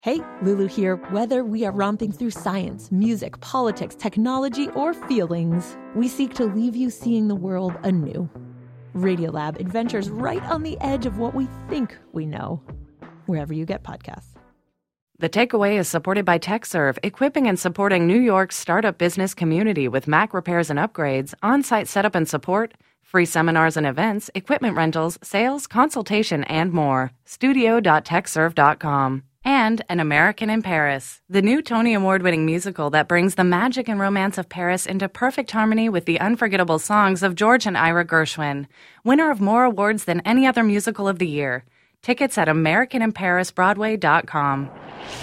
Hey, Lulu here. Whether we are romping through science, music, politics, technology, or feelings, we seek to leave you seeing the world anew. Radiolab adventures right on the edge of what we think we know, wherever you get podcasts. The Takeaway is supported by TechServe, equipping and supporting New York's startup business community with Mac repairs and upgrades, on-site setup and support, free seminars and events, equipment rentals, sales, consultation, and more. Studio.techserve.com. And An American in Paris, the new Tony Award-winning musical that brings the magic and romance of Paris into perfect harmony with the unforgettable songs of George and Ira Gershwin, winner of more awards than any other musical of the year. Tickets at AmericanInParisBroadway.com.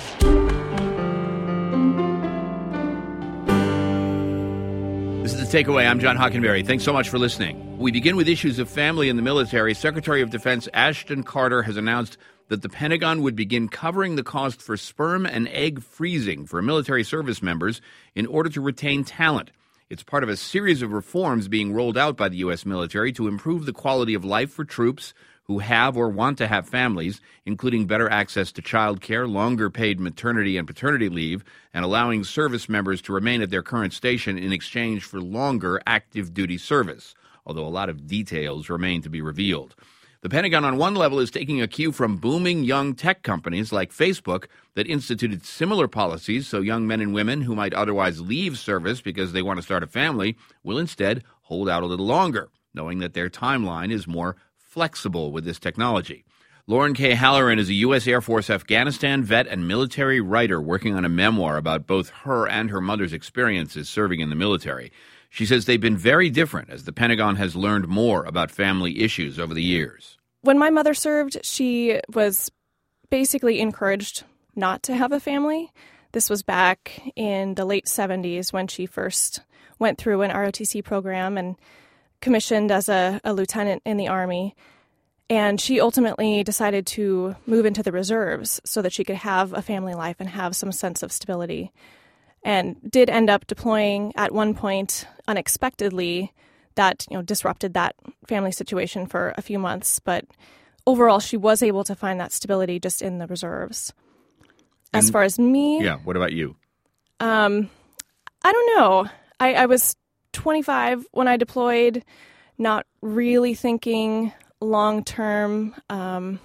This is The Takeaway. I'm John Hockenberry. Thanks so much for listening. We begin with issues of family in the military. Secretary of Defense Ashton Carter has announced that the Pentagon would begin covering the cost for sperm and egg freezing for military service members in order to retain talent. It's part of a series of reforms being rolled out by the U.S. military to improve the quality of life for troops who have or want to have families, including better access to child care, longer paid maternity and paternity leave, and allowing service members to remain at their current station in exchange for longer active duty service, although a lot of details remain to be revealed. The Pentagon, on one level, is taking a cue from booming young tech companies like Facebook that instituted similar policies so young men and women who might otherwise leave service because they want to start a family will instead hold out a little longer, knowing that their timeline is more flexible with this technology. Lauren K. Halloran is a U.S. Air Force Afghanistan vet and military writer working on a memoir about both her and her mother's experiences serving in the military. She says they've been very different as the Pentagon has learned more about family issues over the years. When my mother served, she was basically encouraged not to have a family. This was back in the late 70s when she first went through an ROTC program and commissioned as a lieutenant in the Army. And she ultimately decided to move into the reserves so that she could have a family life and have some sense of stability. And did end up deploying at one point unexpectedly. That disrupted that family situation for a few months. But overall, she was able to find that stability just in the reserves. As far as me... Yeah, what about you? I don't know. I was 25 when I deployed, not really thinking long-term. I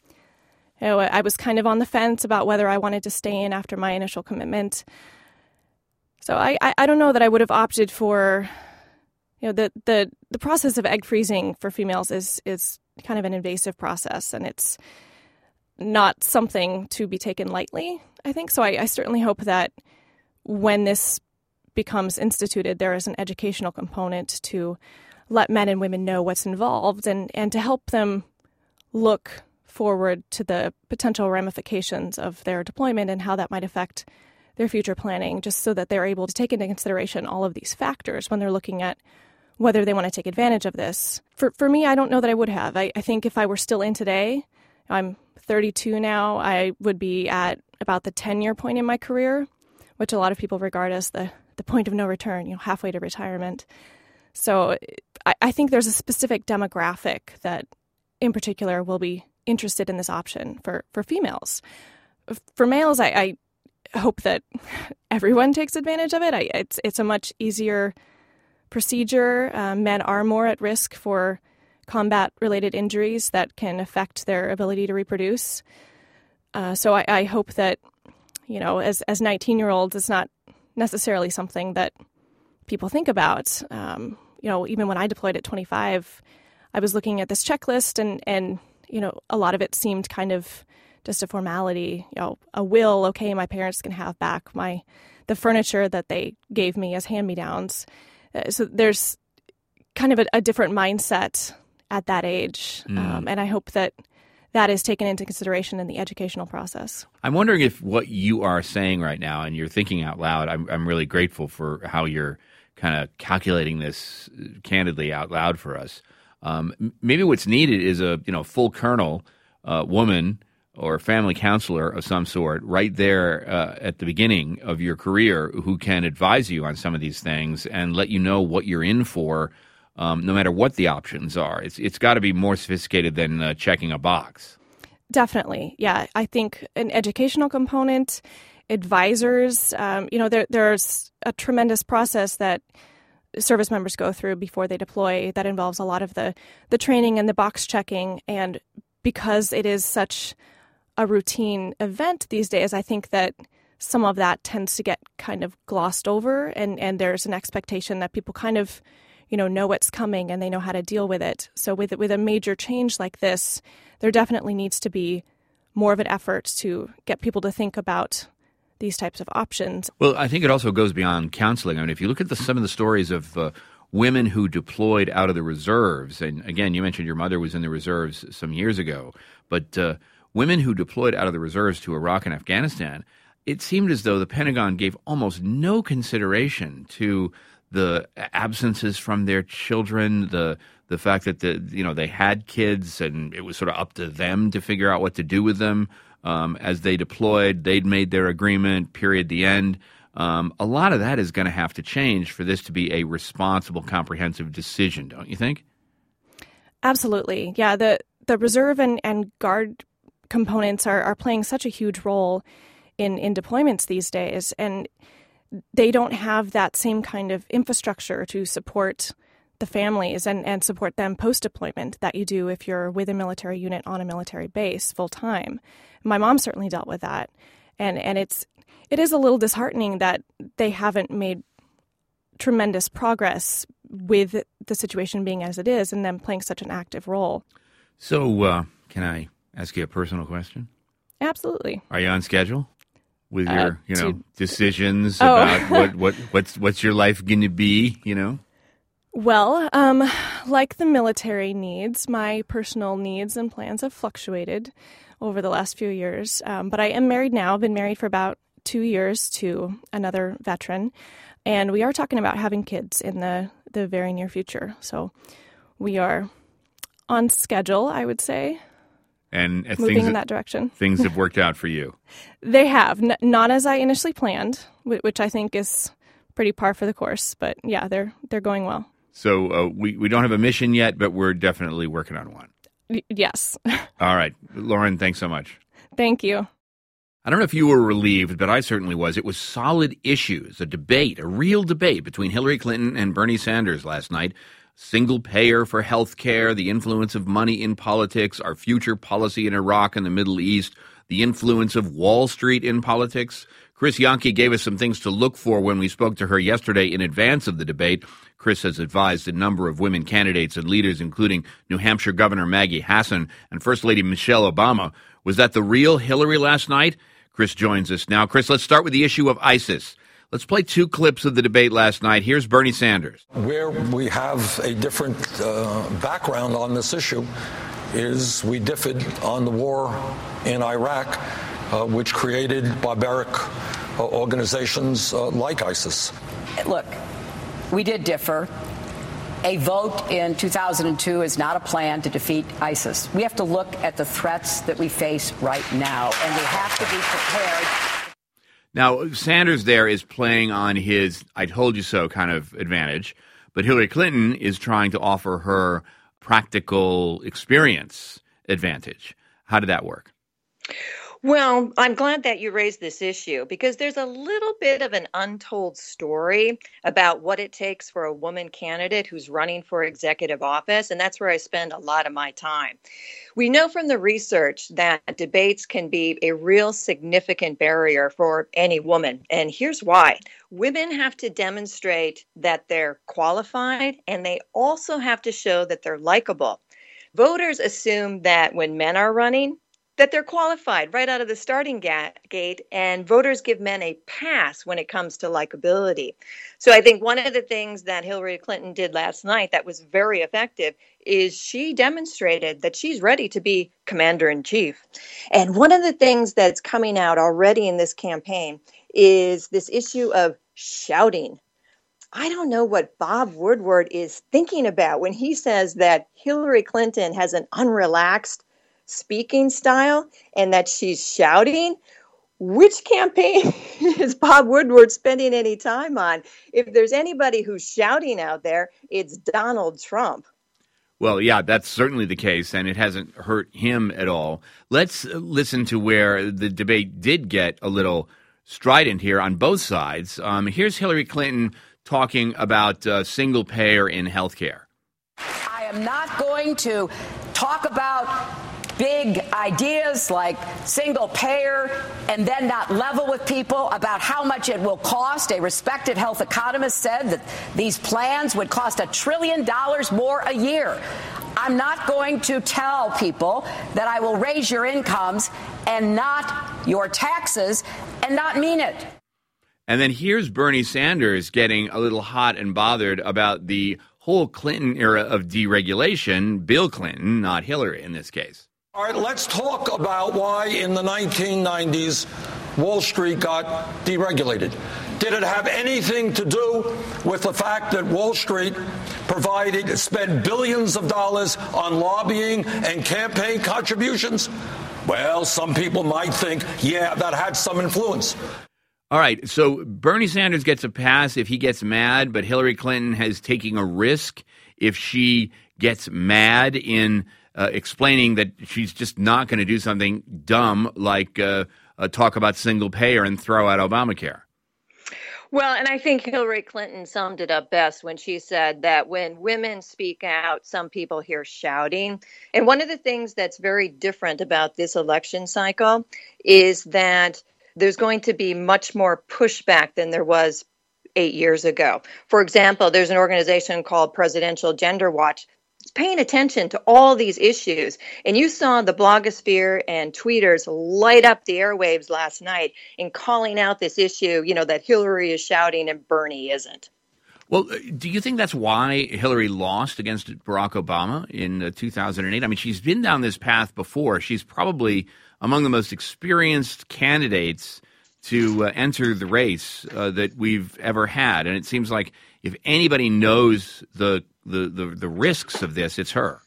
was kind of on the fence about whether I wanted to stay in after my initial commitment. So I don't know that I would have opted for, the process of egg freezing for females is kind of an invasive process, and it's not something to be taken lightly, I think. So I certainly hope that when this becomes instituted, there is an educational component to let men and women know what's involved and to help them look forward to the potential ramifications of their deployment and how that might affect their future planning, just so that they're able to take into consideration all of these factors when they're looking at whether they want to take advantage of this. For me, I don't know that I would have. I think if I were still in today, I'm 32 now, I would be at about the 10-year point in my career, which a lot of people regard as the point of no return, halfway to retirement. So I think there's a specific demographic that, in particular, will be interested in this option for females. For males, I hope that everyone takes advantage of it. It's a much easier procedure. Men are more at risk for combat-related injuries that can affect their ability to reproduce. So I hope that, as 19-year-olds, it's not necessarily something that people think about. Even when I deployed at 25, I was looking at this checklist and a lot of it seemed kind of just a formality, a will, okay, my parents can have back the furniture that they gave me as hand-me-downs. So there's kind of a different mindset at that age. And I hope that is taken into consideration in the educational process. I'm wondering if what you are saying right now and you're thinking out loud, I'm really grateful for how you're kind of calculating this candidly out loud for us. Maybe what's needed is a full colonel woman or family counselor of some sort right there at the beginning of your career who can advise you on some of these things and let you know what you're in for, no matter what the options are. It's got to be more sophisticated than checking a box. Definitely. Yeah. I think an educational component, advisors, there's a tremendous process that service members go through before they deploy that involves a lot of the training and the box checking. And because it is such a routine event these days, I think that some of that tends to get kind of glossed over, and there's an expectation that people kind of, know what's coming and they know how to deal with it. So with a major change like this, there definitely needs to be more of an effort to get people to think about these types of options. Well, I think it also goes beyond counseling. I mean, if you look at some of the stories of women who deployed out of the reserves, and again, you mentioned your mother was in the reserves some years ago, but women who deployed out of the reserves to Iraq and Afghanistan, it seemed as though the Pentagon gave almost no consideration to the absences from their children, the fact that they had kids and it was sort of up to them to figure out what to do with them. As they deployed, they'd made their agreement, period, the end. A lot of that is going to have to change for this to be a responsible, comprehensive decision, don't you think? Absolutely. Yeah, the reserve and guard components are playing such a huge role in deployments these days, and they don't have that same kind of infrastructure to support the families and support them post-deployment that you do if you're with a military unit on a military base full-time. My mom certainly dealt with that, and it is a little disheartening that they haven't made tremendous progress with the situation being as it is and them playing such an active role. So can I ask you a personal question? Absolutely. Are you on schedule with your decisions about what's your life going to be, Well, like the military needs, my personal needs and plans have fluctuated over the last few years. But I am married now. I've been married for about 2 years to another veteran. And we are talking about having kids in the very near future. So we are on schedule, I would say. And moving in that direction. Things have worked out for you. They have. Not as I initially planned, which I think is pretty par for the course. But yeah, they're going well. So we don't have a mission yet, but we're definitely working on one. Yes. All right. Lauren, thanks so much. Thank you. I don't know if you were relieved, but I certainly was. It was solid issues, a debate, a real debate between Hillary Clinton and Bernie Sanders last night. Single payer for health care, the influence of money in politics, our future policy in Iraq and the Middle East, the influence of Wall Street in politics. Chris Yonke gave us some things to look for when we spoke to her yesterday in advance of the debate. Chris has advised a number of women candidates and leaders, including New Hampshire Governor Maggie Hassan and First Lady Michelle Obama. Was that the real Hillary last night? Chris joins us now. Chris, let's start with the issue of ISIS. Let's play 2 clips of the debate last night. Here's Bernie Sanders. Where we have a different background on this issue is we differed on the war in Iraq, which created barbaric organizations like ISIS. Look, we did differ. A vote in 2002 is not a plan to defeat ISIS. We have to look at the threats that we face right now, and we have to be prepared. Now, Sanders there is playing on his I told you so kind of advantage, but Hillary Clinton is trying to offer her practical experience advantage. How did that work? Well, I'm glad that you raised this issue because there's a little bit of an untold story about what it takes for a woman candidate who's running for executive office, and that's where I spend a lot of my time. We know from the research that debates can be a real significant barrier for any woman, and here's why. Women have to demonstrate that they're qualified, and they also have to show that they're likable. Voters assume that when men are running, that they're qualified right out of the starting gate, and voters give men a pass when it comes to likability. So I think one of the things that Hillary Clinton did last night that was very effective is she demonstrated that she's ready to be commander-in-chief. And one of the things that's coming out already in this campaign is this issue of shouting. I don't know what Bob Woodward is thinking about when he says that Hillary Clinton has an unrelaxed speaking style and that she's shouting. Which campaign is Bob Woodward spending any time on? If there's anybody who's shouting out there, it's Donald Trump. Well, yeah, that's certainly the case, and it hasn't hurt him at all. Let's listen to where the debate did get a little strident here on both sides. Here's Hillary Clinton talking about single payer in healthcare. I am not going to talk about big ideas like single payer and then not level with people about how much it will cost. A respected health economist said that these plans would cost $1 trillion more a year. I'm not going to tell people that I will raise your incomes and not your taxes and not mean it. And then here's Bernie Sanders getting a little hot and bothered about the whole Clinton era of deregulation. Bill Clinton, not Hillary in this case. All right, let's talk about why in the 1990s Wall Street got deregulated. Did it have anything to do with the fact that Wall Street spent billions of dollars on lobbying and campaign contributions? Well, some people might think, yeah, that had some influence. All right, so Bernie Sanders gets a pass if he gets mad, but Hillary Clinton is taking a risk if she gets mad in explaining that she's just not going to do something dumb like talk about single payer and throw out Obamacare. Well, and I think Hillary Clinton summed it up best when she said that when women speak out, some people hear shouting. And one of the things that's very different about this election cycle is that there's going to be much more pushback than there was 8 years ago. For example, there's an organization called Presidential Gender Watch. It's paying attention to all these issues. And you saw the blogosphere and tweeters light up the airwaves last night in calling out this issue, that Hillary is shouting and Bernie isn't. Well, do you think that's why Hillary lost against Barack Obama in 2008? I mean, she's been down this path before. She's probably among the most experienced candidates to enter the race that we've ever had. And it seems like if anybody knows the risks of this, it's her.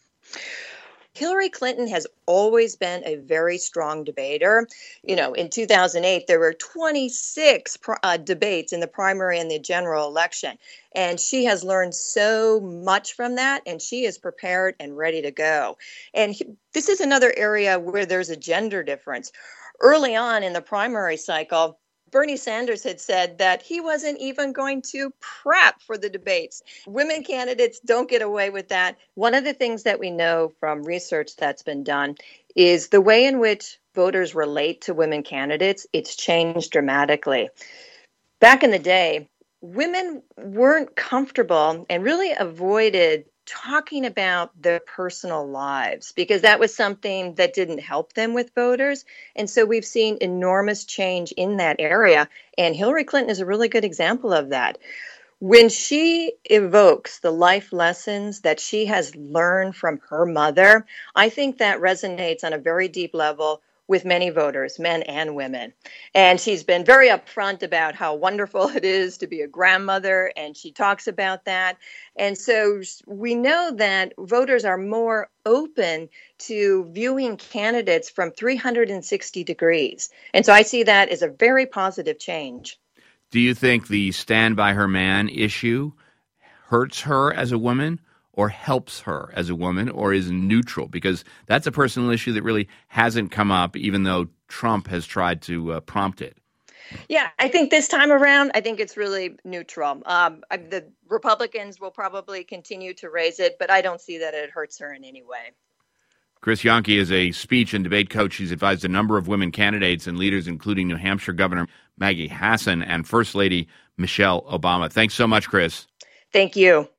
Hillary Clinton has always been a very strong debater. In 2008, there were 26 debates in the primary and the general election. And she has learned so much from that, and she is prepared and ready to go. And this is another area where there's a gender difference. Early on in the primary cycle, Bernie Sanders had said that he wasn't even going to prep for the debates. Women candidates don't get away with that. One of the things that we know from research that's been done is the way in which voters relate to women candidates, it's changed dramatically. Back in the day, women weren't comfortable and really avoided talking about their personal lives because that was something that didn't help them with voters. And so we've seen enormous change in that area. And Hillary Clinton is a really good example of that. When she evokes the life lessons that she has learned from her mother, I think that resonates on a very deep level with many voters, men and women. And she's been very upfront about how wonderful it is to be a grandmother, and she talks about that. And so we know that voters are more open to viewing candidates from 360 degrees. And so I see that as a very positive change. Do you think the Stand By Her Man issue hurts her as a woman or helps her as a woman, or is neutral? Because that's a personal issue that really hasn't come up, even though Trump has tried to prompt it. Yeah, I think this time around, I think it's really neutral. The Republicans will probably continue to raise it, but I don't see that it hurts her in any way. Chris Yonke is a speech and debate coach. She's advised a number of women candidates and leaders, including New Hampshire Governor Maggie Hassan and First Lady Michelle Obama. Thanks so much, Chris. Thank you.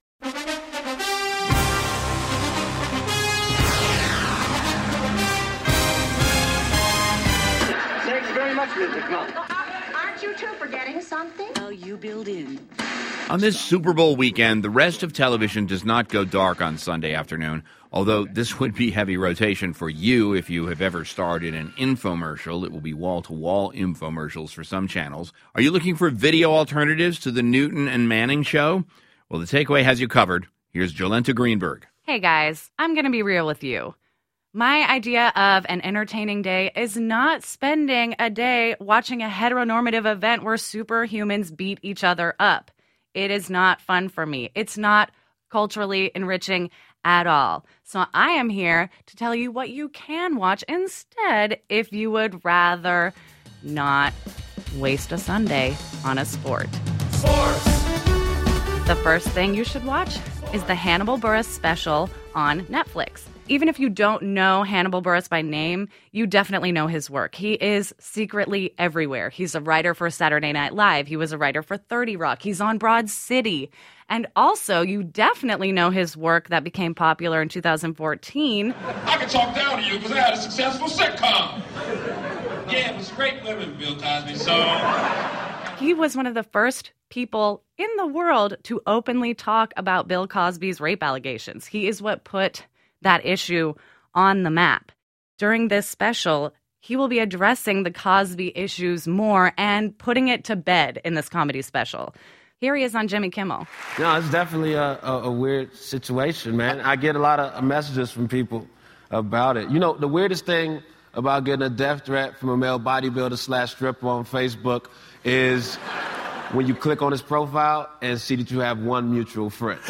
Aren't you two forgetting something? Oh, you build in. On this Super Bowl weekend, the rest of television does not go dark on Sunday afternoon, although this would be heavy rotation for you if you have ever starred in an infomercial. It will be wall-to-wall infomercials for some channels. Are you looking for video alternatives to the Newton and Manning show? Well, the Takeaway has you covered. Here's Jolenta Greenberg. Hey, guys, I'm going to be real with you. My idea of an entertaining day is not spending a day watching a heteronormative event where superhumans beat each other up. It is not fun for me. It's not culturally enriching at all. So I am here to tell you what you can watch instead if you would rather not waste a Sunday on a sport. Sports! The first thing you should watch is the Hannibal Buress special on Netflix. Even if you don't know Hannibal Buress by name, you definitely know his work. He is secretly everywhere. He's a writer for Saturday Night Live. He was a writer for 30 Rock. He's on Broad City. And also, you definitely know his work that became popular in 2014. I can talk down to you because I had a successful sitcom. Yeah, it was great living, Bill Cosby, so... He was one of the first people in the world to openly talk about Bill Cosby's rape allegations. He is what put that issue on the map. During this special, he will be addressing the Cosby issues more and putting it to bed in this comedy special. Here he is on Jimmy Kimmel. No, it's definitely a weird situation, man. I get a lot of messages from people about it. You know, the weirdest thing about getting a death threat from a male bodybuilder / stripper on Facebook is when you click on his profile and see that you have one mutual friend.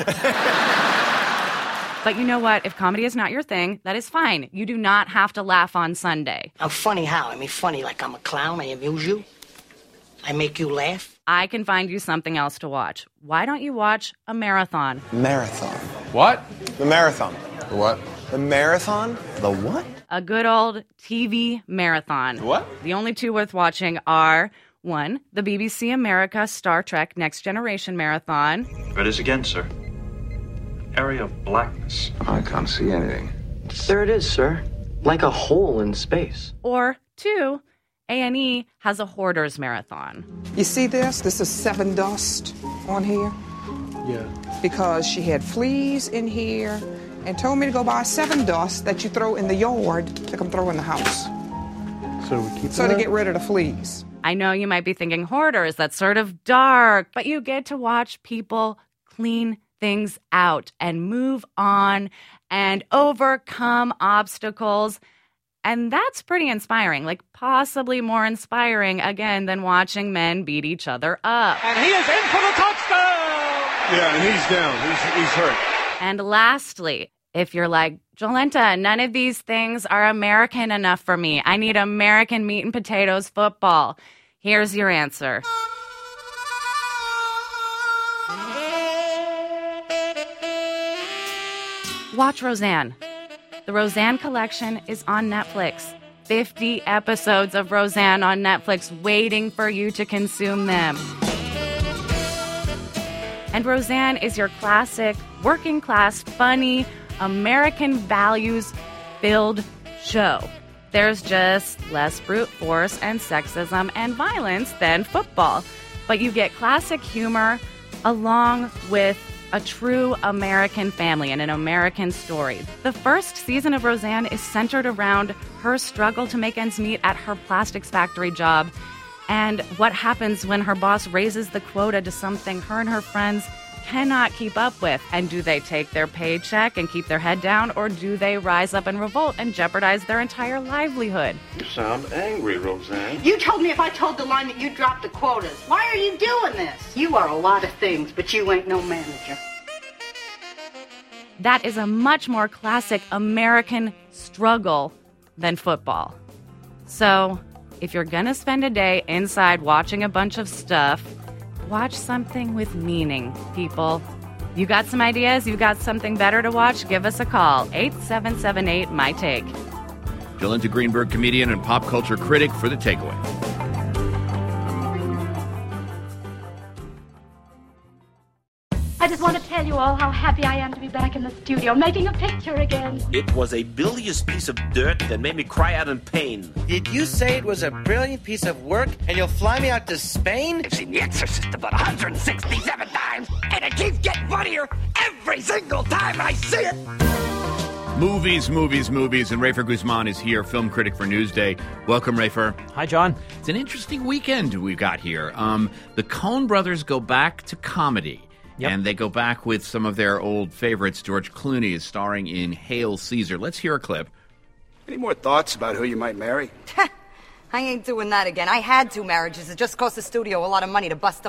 But you know what? If comedy is not your thing, that is fine. You do not have to laugh on Sunday. I'm funny how? I mean, funny like I'm a clown, I amuse you? I make you laugh? I can find you something else to watch. Why don't you watch a marathon? Marathon. What? The marathon. The what? The marathon? The what? A good old TV marathon. What? The only two worth watching are, 1, the BBC America Star Trek Next Generation Marathon. Read it again, sir. Area of blackness. I can't see anything. There it is, sir. Like a hole in space. Or 2, A&E has a Hoarders Marathon. You see this? This is Seven Dust on here. Yeah. Because she had fleas in here and told me to go buy Seven Dust that you throw in the yard to come throw in the house. So we keep to get rid of the fleas. I know you might be thinking Hoarders, that's sort of dark, but you get to watch people clean things out and move on and overcome obstacles. And that's pretty inspiring, like possibly more inspiring, again, than watching men beat each other up. And he is in for the touchdown! Yeah, and he's down. He's hurt. And lastly, if you're like, Jolenta, none of these things are American enough for me. I need American meat and potatoes football. Here's your answer. Watch Roseanne. The Roseanne Collection is on Netflix. 50 episodes of Roseanne on Netflix waiting for you to consume them. And Roseanne is your classic, working class, funny, American values-filled show. There's just less brute force and sexism and violence than football. But you get classic humor along with a true American family and an American story. The first season of Roseanne is centered around her struggle to make ends meet at her plastics factory job and what happens when her boss raises the quota to something her and her friends cannot keep up with. And do they take their paycheck and keep their head down, or do they rise up and revolt and jeopardize their entire livelihood? You sound angry, Roseanne. You told me if I told the line that you dropped the quotas. Why are you doing this? You are a lot of things, but you ain't no manager. That is a much more classic American struggle than football. So, if you're gonna spend a day inside watching a bunch of stuff, watch something with meaning, people. You got some ideas? You got something better to watch? Give us a call, 8778-MY-TAKE. Jolenta Greenberg, comedian and pop culture critic for The Takeaway. I just want to tell you all how happy I am to be back in the studio, making a picture again. It was a bilious piece of dirt that made me cry out in pain. Did you say it was a brilliant piece of work and you'll fly me out to Spain? I've seen The Exorcist about 167 times, and it keeps getting funnier every single time I see it. Movies. And Rafer Guzman is here, film critic for Newsday. Welcome, Rafer. Hi, John. It's an interesting weekend we've got here. The Coen brothers go back to comedy. Yep. And they go back with some of their old favorites. George Clooney is starring in Hail Caesar. Let's hear a clip. Any more thoughts about who you might marry? I ain't doing that again. I had 2 marriages. It just cost the studio a lot of money to bust them up.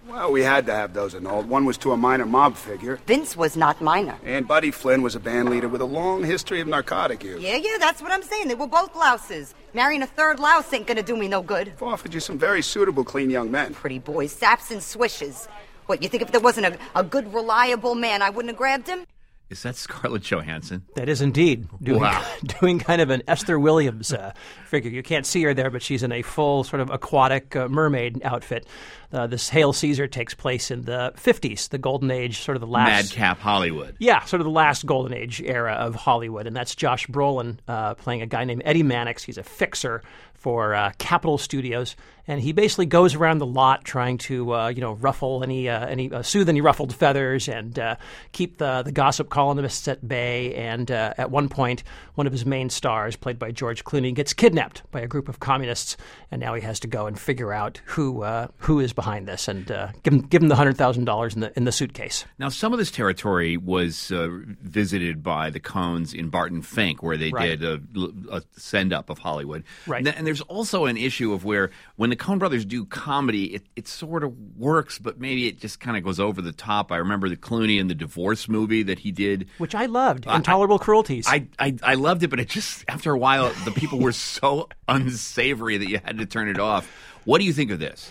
Well, we had to have those annulled. One was to a minor mob figure. Vince was not minor. And Buddy Flynn was a band leader with a long history of narcotic use. Yeah, that's what I'm saying. They were both louses. Marrying a third louse ain't gonna do me no good. I've offered you some very suitable, clean young men. Pretty boys, saps and swishes. What, you think if there wasn't a good, reliable man, I wouldn't have grabbed him? Is that Scarlett Johansson? That is indeed. Doing kind of an Esther Williams figure. You can't see her there, but she's in a full sort of aquatic mermaid outfit. This Hail Caesar takes place in the 50s, the golden age, sort of the last... Madcap Hollywood. Yeah, sort of the last golden age era of Hollywood. And that's Josh Brolin playing a guy named Eddie Mannix. He's a fixer for Capitol Studios. And he basically goes around the lot trying to, ruffle soothe any ruffled feathers and keep the gossip columnists at bay. And at one point, one of his main stars, played by George Clooney, gets kidnapped by a group of communists. And now he has to go and figure out who is behind this and give him the $100,000 in the suitcase. Now, some of this territory was visited by the Coens in Barton Fink, where they did a send-up of Hollywood. Right. And there's also an issue of where when the Coen brothers do comedy, it sort of works, but maybe it just kind of goes over the top. I remember the Clooney and the Divorce movie that he did. Which I loved, Intolerable Cruelties. I loved it, but it just, after a while, the people were so unsavory that you had to turn it off. What do you think of this?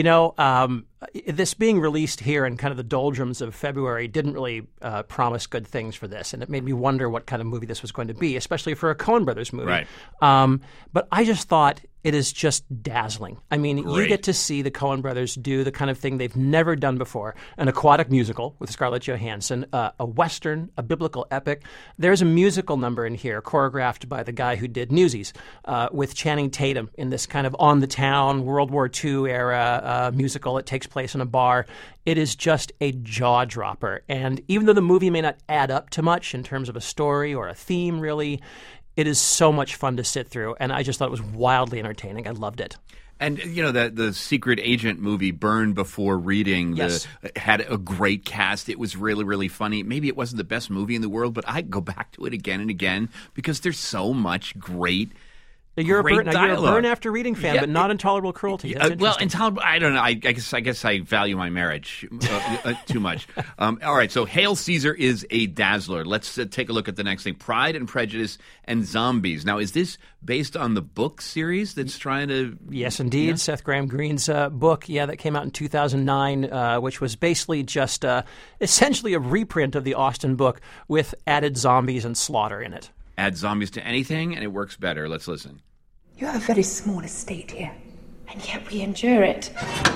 This being released here in kind of the doldrums of February didn't really promise good things for this, and it made me wonder what kind of movie this was going to be, especially for a Coen Brothers movie. Right. But I just thought it is just dazzling. I mean, Great. You get to see the Coen Brothers do the kind of thing they've never done before: an aquatic musical with Scarlett Johansson, a Western, a biblical epic. There's a musical number in here choreographed by the guy who did Newsies with Channing Tatum in this kind of on-the-town World War II era musical. It takes place in a bar. It is just a jaw-dropper. And even though the movie may not add up to much in terms of a story or a theme, really, it is so much fun to sit through. And I just thought it was wildly entertaining. I loved it. And, the Secret Agent movie, Burn Before Reading, yes. Had a great cast. It was really, really funny. Maybe it wasn't the best movie in the world, but I'd go back to it again and again because there's so much great You're a Burn After Reading fan, but not Intolerable Cruelty. Intolerable, I don't know. I guess I value my marriage too much. All right, so Hail Caesar is a dazzler. Let's take a look at the next thing: Pride and Prejudice and Zombies. Now, is this based on the book series that's trying to... Yes, indeed. Yeah? Seth Graham Green's book, that came out in 2009, which was basically just essentially a reprint of the Austen book with added zombies and slaughter in it. Add zombies to anything, and it works better. Let's listen. You have a very small estate here, and yet we endure it.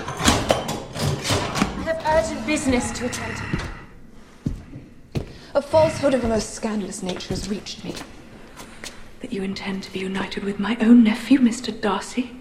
I have urgent business to attend to. A falsehood of a most scandalous nature has reached me. That you intend to be united with my own nephew, Mr. Darcy.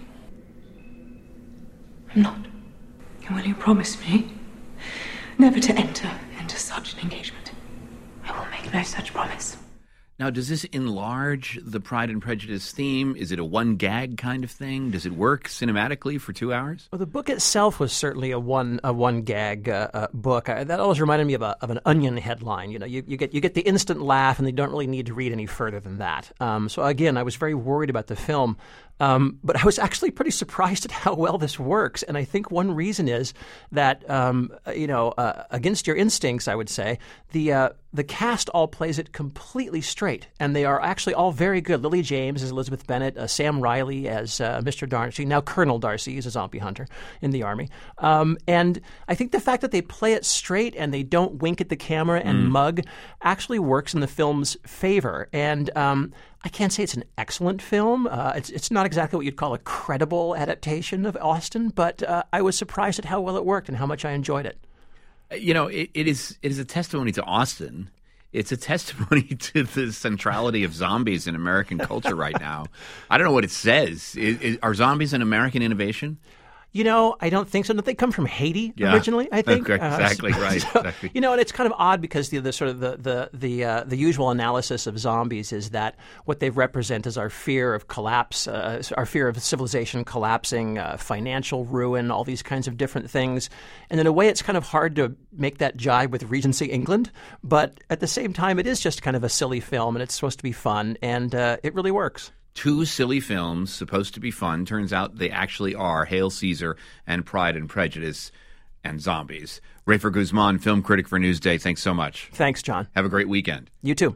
I'm not. And will you promise me never to enter into such an engagement? I will make no such promise. Now, does this enlarge the Pride and Prejudice theme? Is it a one-gag kind of thing? Does it work cinematically for 2 hours? Well, the book itself was certainly a one-gag book. That always reminded me of an Onion headline. You get the instant laugh, and they don't really need to read any further than that. So again, I was very worried about the film. But I was actually pretty surprised at how well this works. And I think one reason is that, against your instincts, I would say, the cast all plays it completely straight. And they are actually all very good. Lily James as Elizabeth Bennet, Sam Riley as Mr. Darcy, now Colonel Darcy. He's a zombie hunter in the army. And I think the fact that they play it straight and they don't wink at the camera and mug actually works in the film's favor. And I can't say it's an excellent film. It's not exactly what you'd call a credible adaptation of Austen, but I was surprised at how well it worked and how much I enjoyed it. It is a testimony to Austen. It's a testimony to the centrality of zombies in American culture right now. I don't know what it says. Are zombies an American innovation? I don't think so. Don't they come from Haiti originally? I think exactly right. Exactly. And it's kind of odd because the usual analysis of zombies is that what they represent is our fear of collapse, our fear of civilization collapsing, financial ruin, all these kinds of different things. And in a way, it's kind of hard to make that jibe with Regency England, but at the same time, it is just kind of a silly film, and it's supposed to be fun, and it really works. Two silly films supposed to be fun. Turns out they actually are: Hail Caesar and Pride and Prejudice. and zombies. Rafer Guzman, film critic for Newsday, thanks so much. Thanks, John. Have a great weekend. You too.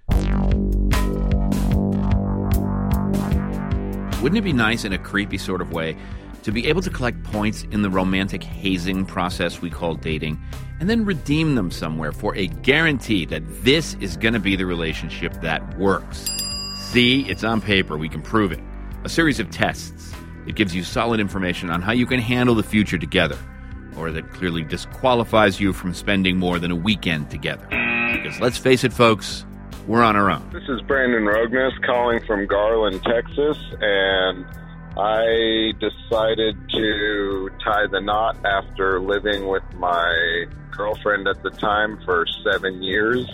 Wouldn't it be nice in a creepy sort of way to be able to collect points in the romantic hazing process we call dating and then redeem them somewhere for a guarantee that this is going to be the relationship that works? See, it's on paper. We can prove it. A series of tests. It gives you solid information on how you can handle the future together, or that clearly disqualifies you from spending more than a weekend together. Because let's face it, folks, we're on our own. This is Brandon Rogness calling from Garland, Texas, and I decided to tie the knot after living with my girlfriend at the time for 7 years.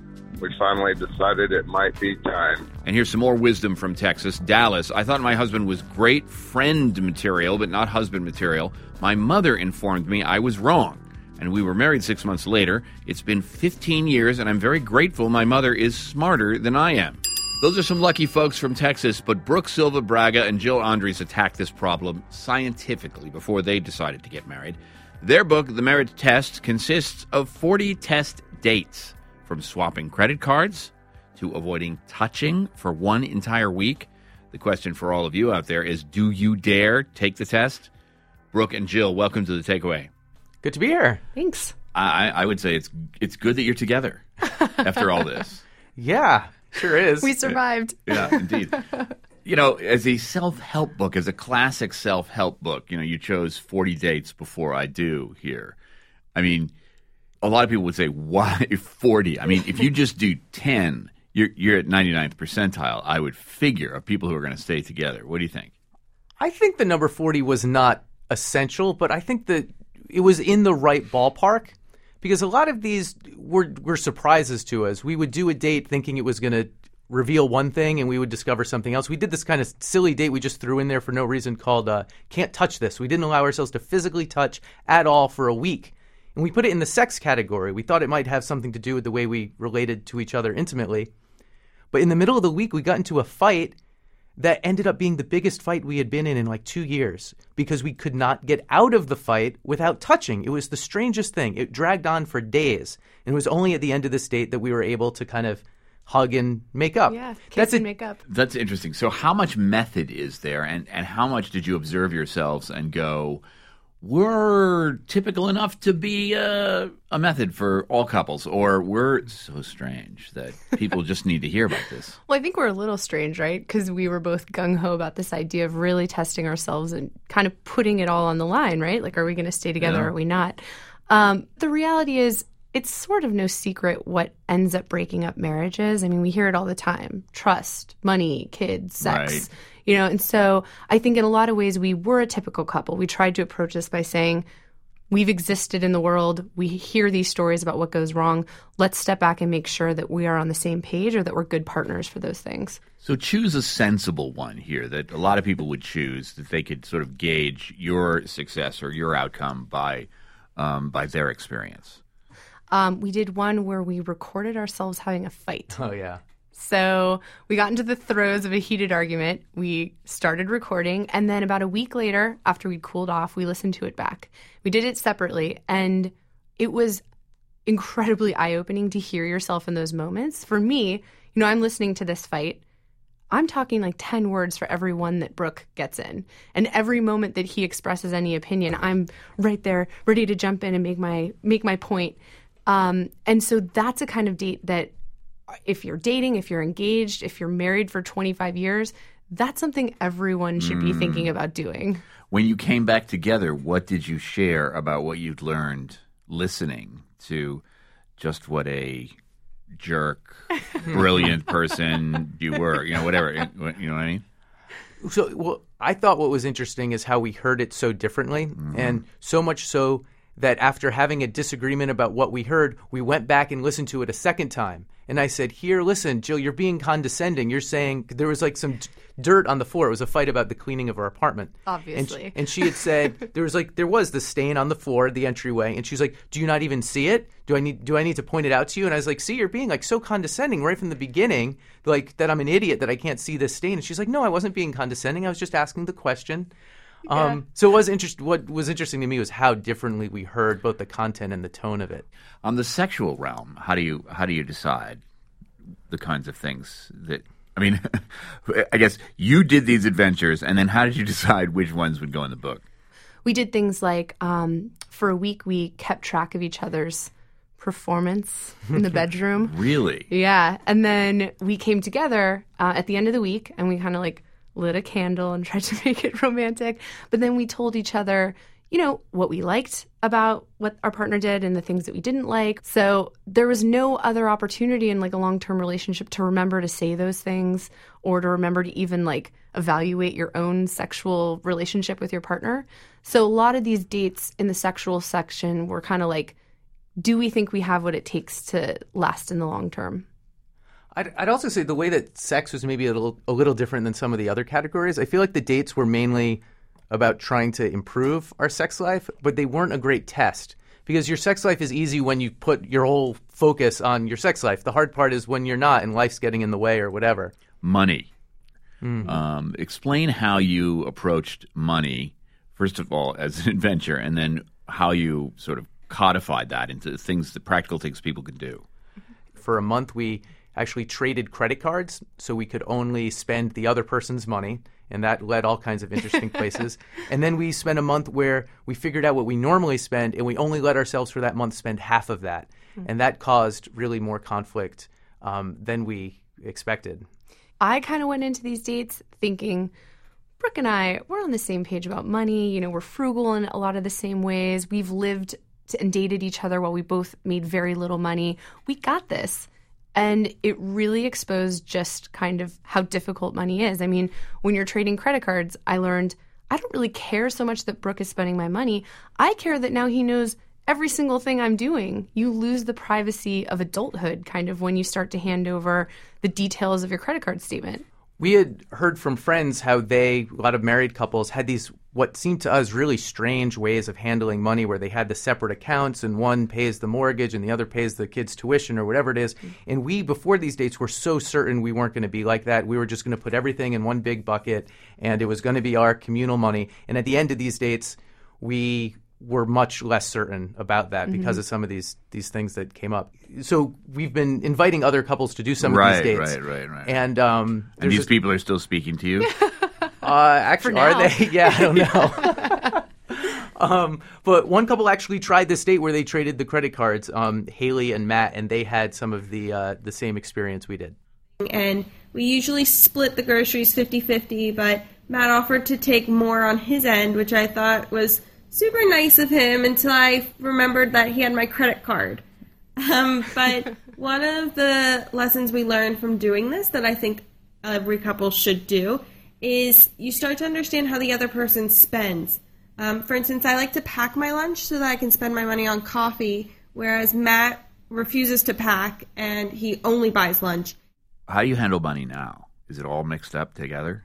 We finally decided it might be time. And here's some more wisdom from Texas. Dallas, I thought my husband was great friend material, but not husband material. My mother informed me I was wrong, and we were married 6 months later. It's been 15 years, and I'm very grateful my mother is smarter than I am. Those are some lucky folks from Texas, but Brooke Silva Braga and Jill Andres attacked this problem scientifically before they decided to get married. Their book, The Marriage Test, consists of 40 test dates, from swapping credit cards to avoiding touching for one entire week. The question for all of you out there is, do you dare take the test? Brooke and Jill, welcome to The Takeaway. Good to be here. Thanks. I would say it's good that you're together after all this. Yeah, sure is. We survived. Yeah, indeed. You know, as a self-help book, as a classic self-help book, you chose 40 dates before I do here. I mean, a lot of people would say, why 40? I mean, if you just do 10, you're at 99th percentile, I would figure, of people who are going to stay together. What do you think? I think the number 40 was not essential, but I think that it was in the right ballpark, because a lot of these were surprises to us. We would do a date thinking it was going to reveal one thing, and we would discover something else. We did this kind of silly date we just threw in there for no reason called Can't Touch This. We didn't allow ourselves to physically touch at all for a week. And we put it in the sex category. We thought it might have something to do with the way we related to each other intimately. But in the middle of the week, we got into a fight that ended up being the biggest fight we had been in like 2 years, because we could not get out of the fight without touching. It was the strangest thing. It dragged on for days. And it was only at the end of this date that we were able to kind of hug and make up. Yeah, kiss and make up. That's interesting. So how much method is there, and how much did you observe yourselves and go, we're typical enough to be a method for all couples, or we're so strange that people just need to hear about this? Well, I think we're a little strange, right? Because we were both gung-ho about this idea of really testing ourselves and kind of putting it all on the line, right? Like, are we going to stay together or are we not? The reality is, it's sort of no secret what ends up breaking up marriages. I mean, we hear it all the time. Trust, money, kids, sex. Right. And so I think in a lot of ways we were a typical couple. We tried to approach this by saying, we've existed in the world. We hear these stories about what goes wrong. Let's step back and make sure that we are on the same page, or that we're good partners for those things. So choose a sensible one here that a lot of people would choose, that they could sort of gauge your success or your outcome by their experience. We did one where we recorded ourselves having a fight. Oh, yeah. So we got into the throes of a heated argument. We started recording, and then about a week later, after we'd cooled off, we listened to it back. We did it separately, and it was incredibly eye-opening to hear yourself in those moments. For me, I'm listening to this fight. I'm talking like 10 words for every one that Brooke gets in. And every moment that he expresses any opinion, I'm right there ready to jump in and make my point. And so that's a kind of date that, if you're dating, if you're engaged, if you're married for 25 years, that's something everyone should be thinking about doing. When you came back together, what did you share about what you'd learned listening to just what a jerk, brilliant person you were? Whatever. You know what I mean? So, well, I thought what was interesting is how we heard it so differently, and so much so that after having a disagreement about what we heard, we went back and listened to it a second time. And I said, here, listen, Jill, you're being condescending. You're saying there was like some dirt on the floor. It was a fight about the cleaning of our apartment. Obviously. And she had said there was the stain on the floor, the entryway. And she's like, do you not even see it? Do I need to point it out to you? And I was like, see, you're being like so condescending right from the beginning, like that I'm an idiot that I can't see this stain. And she's like, no, I wasn't being condescending. I was just asking the question. So what was interesting to me was how differently we heard both the content and the tone of it. On the sexual realm, how do you decide the kinds of things that? I mean, I guess you did these adventures, and then how did you decide which ones would go in the book? We did things like for a week we kept track of each other's performance in the bedroom. Really? Yeah, and then we came together at the end of the week, and we kind of like lit a candle and tried to make it romantic. But then we told each other, what we liked about what our partner did and the things that we didn't like. So there was no other opportunity in like a long-term relationship to remember to say those things or to remember to even like evaluate your own sexual relationship with your partner. So a lot of these dates in the sexual section were kind of like, do we think we have what it takes to last in the long term? I'd also say the way that sex was maybe a little different than some of the other categories. I feel like the dates were mainly about trying to improve our sex life, but they weren't a great test because your sex life is easy when you put your whole focus on your sex life. The hard part is when you're not and life's getting in the way or whatever. Money. Explain how you approached money, first of all, as an adventure, and then how you sort of codified that into the practical things people could do. For a month, we actually traded credit cards so we could only spend the other person's money, and that led all kinds of interesting places. And then we spent a month where we figured out what we normally spend, and we only let ourselves for that month spend half of that. And that caused really more conflict than we expected. I kind of went into these dates thinking, Brooke and I, we're on the same page about money. We're frugal in a lot of the same ways. We've lived and dated each other while we both made very little money. We got this. And it really exposed just kind of how difficult money is. I mean, when you're trading credit cards, I learned I don't really care so much that Brooke is spending my money. I care that now he knows every single thing I'm doing. You lose the privacy of adulthood kind of when you start to hand over the details of your credit card statement. We had heard from friends how a lot of married couples had these what seemed to us really strange ways of handling money where they had the separate accounts and one pays the mortgage and the other pays the kids' tuition or whatever it is. And we, before these dates, were so certain we weren't going to be like that. We were just going to put everything in one big bucket and it was going to be our communal money. And at the end of these dates, we were much less certain about that because of some of these things that came up. So we've been inviting other couples to do some of these dates. Right. And these people are still speaking to you? Actually, are they? Yeah, I don't know. But one couple actually tried this date where they traded the credit cards, Haley and Matt, and they had some of the same experience we did. And we usually split the groceries 50-50, but Matt offered to take more on his end, which I thought was super nice of him until I remembered that he had my credit card. But one of the lessons we learned from doing this that I think every couple should do is you start to understand how the other person spends. For instance, I like to pack my lunch so that I can spend my money on coffee, whereas Matt refuses to pack and he only buys lunch. How do you handle money now? Is it all mixed up together?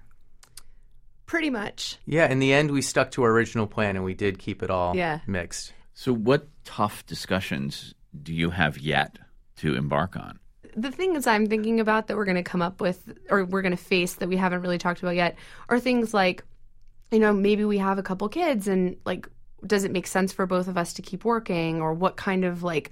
Pretty much. Yeah, in the end, we stuck to our original plan and we did keep it all mixed. So what tough discussions do you have yet to embark on? The things I'm thinking about that we're going to come up with or we're going to face that we haven't really talked about yet are things like, maybe we have a couple kids and like, does it make sense for both of us to keep working, or what kind of like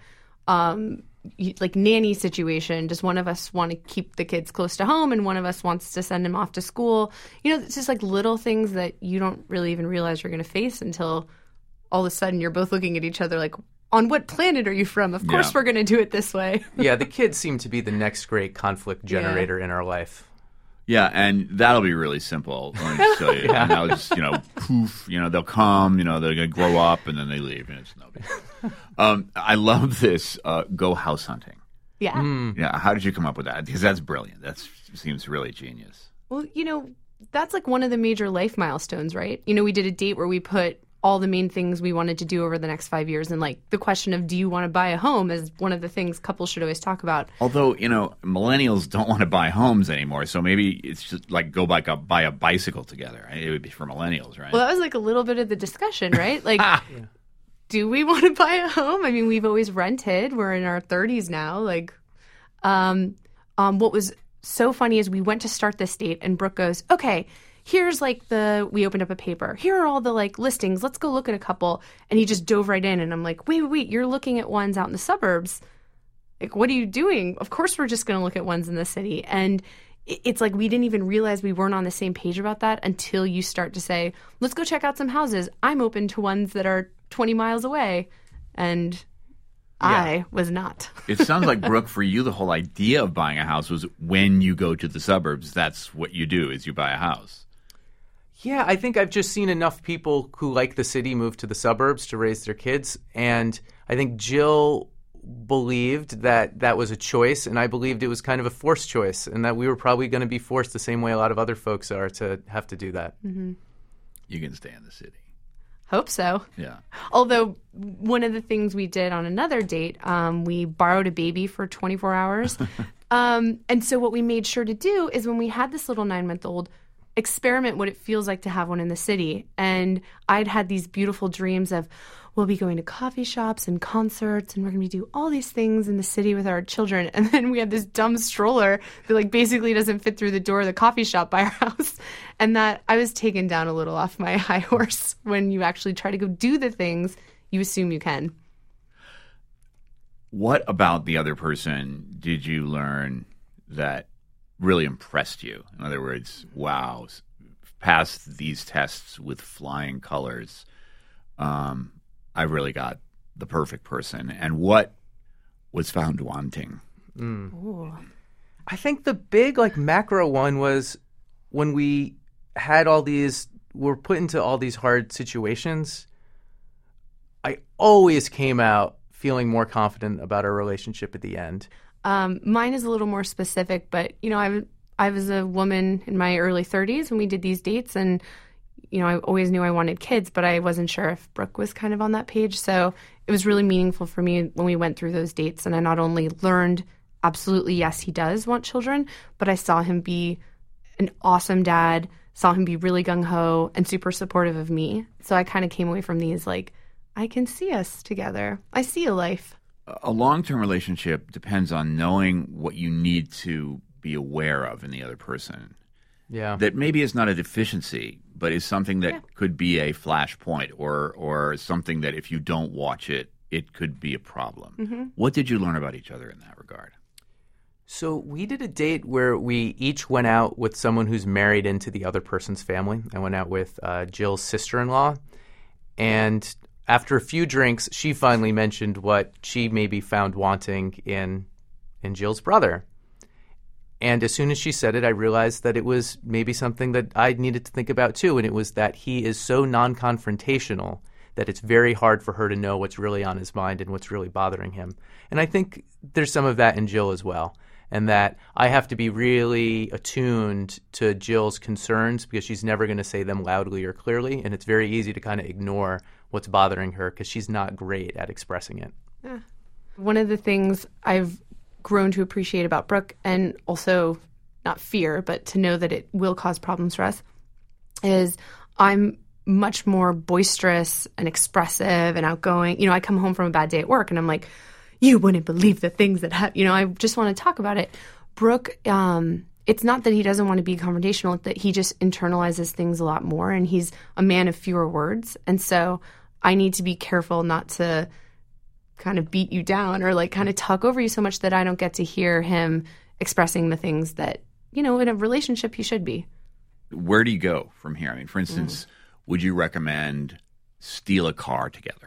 nanny situation? Does one of us want to keep the kids close to home and one of us wants to send them off to school? It's just like little things that you don't really even realize you're going to face until all of a sudden you're both looking at each other like, on what planet are you from? Of course we're going to do it this way. Yeah, the kids seem to be the next great conflict generator in our life. Yeah, and that'll be really simple. Let me just tell you. And that'll just, poof, they'll come, they're going to grow up and then they leave. And it's no big deal. I love this go house hunting. Yeah. Yeah. How did you come up with that? Because that's brilliant. That seems really genius. Well, that's like one of the major life milestones, right? We did a date where we put all the main things we wanted to do over the next 5 years. And like the question of, do you want to buy a home is one of the things couples should always talk about. Although, millennials don't want to buy homes anymore. So maybe it's just like go buy a bicycle together. It would be for millennials, right? Well, that was like a little bit of the discussion, right? Like, do we want to buy a home? I mean, we've always rented. We're in our 30s now. Like, what was so funny is we went to start this date and Brooke goes, okay, here's like we opened up a paper. Here are all the like listings. Let's go look at a couple. And he just dove right in. And I'm like, wait, you're looking at ones out in the suburbs. Like, what are you doing? Of course we're just going to look at ones in the city. And it's like we didn't even realize we weren't on the same page about that until you start to say, let's go check out some houses. I'm open to ones that are 20 miles away. And I was not. It sounds like, Brooke, for you, the whole idea of buying a house was when you go to the suburbs, that's what you do, is you buy a house. Yeah, I think I've just seen enough people who like the city move to the suburbs to raise their kids. And I think Jill believed that that was a choice, and I believed it was kind of a forced choice, and that we were probably going to be forced the same way a lot of other folks are to have to do that. Mm-hmm. You can stay in the city. Hope so. Yeah. Although one of the things we did on another date, we borrowed a baby for 24 hours. And so what we made sure to do is when we had this little 9-month-old, experiment what it feels like to have one in the city. And I'd had these beautiful dreams of, we'll be going to coffee shops and concerts, and we're going to do all these things in the city with our children. And then we had this dumb stroller that like basically doesn't fit through the door of the coffee shop by our house. And that I was taken down a little off my high horse when you actually try to go do the things you assume you can. What about the other person did you learn that really impressed you? In other words, wow, passed these tests with flying colors. I really got the perfect person. And what was found wanting? I think the big macro one was when we had were put into all these hard situations, I always came out feeling more confident about our relationship at the end. Mine is a little more specific, but, I was a woman in my early 30s when we did these dates, and I always knew I wanted kids, but I wasn't sure if Brooke was kind of on that page. So it was really meaningful for me when we went through those dates. And I not only learned, absolutely, yes, he does want children, but I saw him be an awesome dad, saw him be really gung-ho and super supportive of me. So I kind of came away from these like, I can see us together. I see a life. A long-term relationship depends on knowing what you need to be aware of in the other person. Yeah. That maybe is not a deficiency, but is something that could be a flashpoint or something that if you don't watch it, it could be a problem. Mm-hmm. What did you learn about each other in that regard? So we did a date where we each went out with someone who's married into the other person's family. I went out with Jill's sister-in-law, and after a few drinks, she finally mentioned what she maybe found wanting in Jill's brother. And as soon as she said it, I realized that it was maybe something that I needed to think about too, and it was that he is so non-confrontational that it's very hard for her to know what's really on his mind and what's really bothering him. And I think there's some of that in Jill as well, and that I have to be really attuned to Jill's concerns because she's never going to say them loudly or clearly, and it's very easy to kind of ignore what's bothering her because she's not great at expressing it. Yeah. One of the things I've grown to appreciate about Brooke, and also not fear, but to know that it will cause problems for us, is I'm much more boisterous and expressive and outgoing. I come home from a bad day at work and I'm like, you wouldn't believe the things that happen. I just want to talk about it. Brooke, it's not that he doesn't want to be confrontational, it's that he just internalizes things a lot more, and he's a man of fewer words. And so I need to be careful not to kind of beat you down or kind of talk over you so much that I don't get to hear him expressing the things that, in a relationship he should be. Where do you go from here? I mean, for instance, would you recommend steal a car together?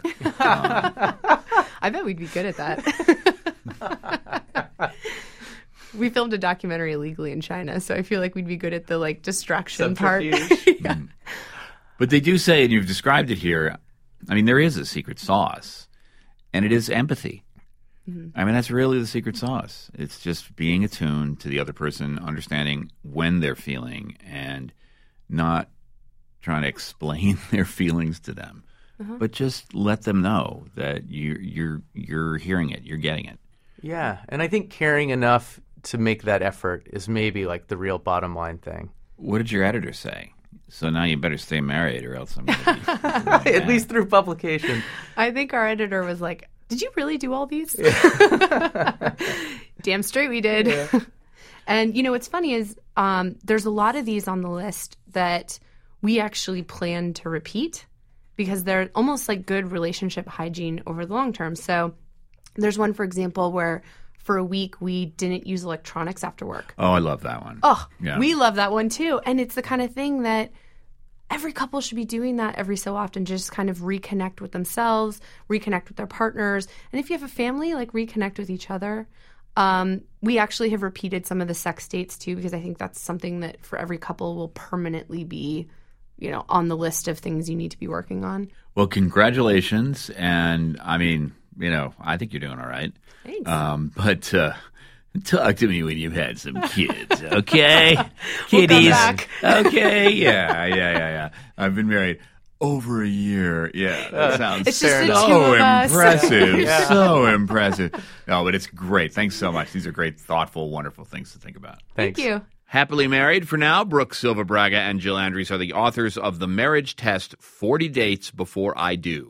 I bet we'd be good at that. We filmed a documentary illegally in China, so I feel like we'd be good at the distraction part. Yeah. But they do say, and you've described it here, I mean, there is a secret sauce. And it is empathy. Mm-hmm. I mean, that's really the secret sauce. It's just being attuned to the other person, understanding when they're feeling, and not trying to explain their feelings to them, but just let them know that you're hearing it, you're getting it. Yeah, and I think caring enough to make that effort is maybe the real bottom line thing. What did your editor say? So now you better stay married or else I'm going to be... At least through publication. I think our editor was like, did you really do all these? Damn straight we did. Yeah. And, what's funny is there's a lot of these on the list that we actually plan to repeat because they're almost like good relationship hygiene over the long term. So there's one, for example, where for a week we didn't use electronics after work. Oh, I love that one. Oh, yeah. We love that one too. And it's the kind of thing that every couple should be doing that every so often, just kind of reconnect with themselves, reconnect with their partners. And if you have a family, like reconnect with each other. We actually have repeated some of the sex dates too, because I think that's something that for every couple will permanently be, on the list of things you need to be working on. Well, congratulations. And I mean, I think you're doing all right. Thanks. But talk to me when you've had some kids, okay? Kiddies. Okay, yeah. I've been married over a year. Yeah, that sounds it's just so impressive. Yeah. So impressive. No, but it's great. Thanks so much. These are great, thoughtful, wonderful things to think about. Thank you. Happily married for now. Brooke Silva Braga and Jill Andrews are the authors of The Marriage Test, 40 Dates Before I Do.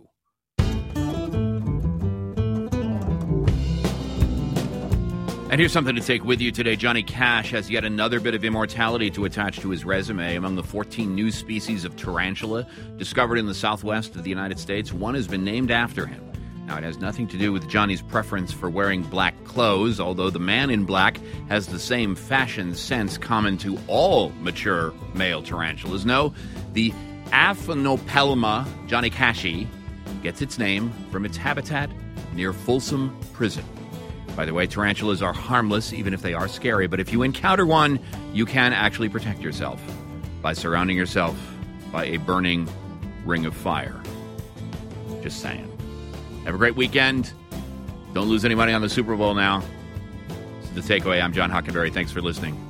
And here's something to take with you today. Johnny Cash has yet another bit of immortality to attach to his resume. Among the 14 new species of tarantula discovered in the southwest of the United States, one has been named after him. Now, it has nothing to do with Johnny's preference for wearing black clothes, although the man in black has the same fashion sense common to all mature male tarantulas. No, the Aphanopelma johnnycashi gets its name from its habitat near Folsom Prison. By the way, tarantulas are harmless, even if they are scary. But if you encounter one, you can actually protect yourself by surrounding yourself by a burning ring of fire. Just saying. Have a great weekend. Don't lose any money on the Super Bowl now. This is The Takeaway. I'm John Hockenberry. Thanks for listening.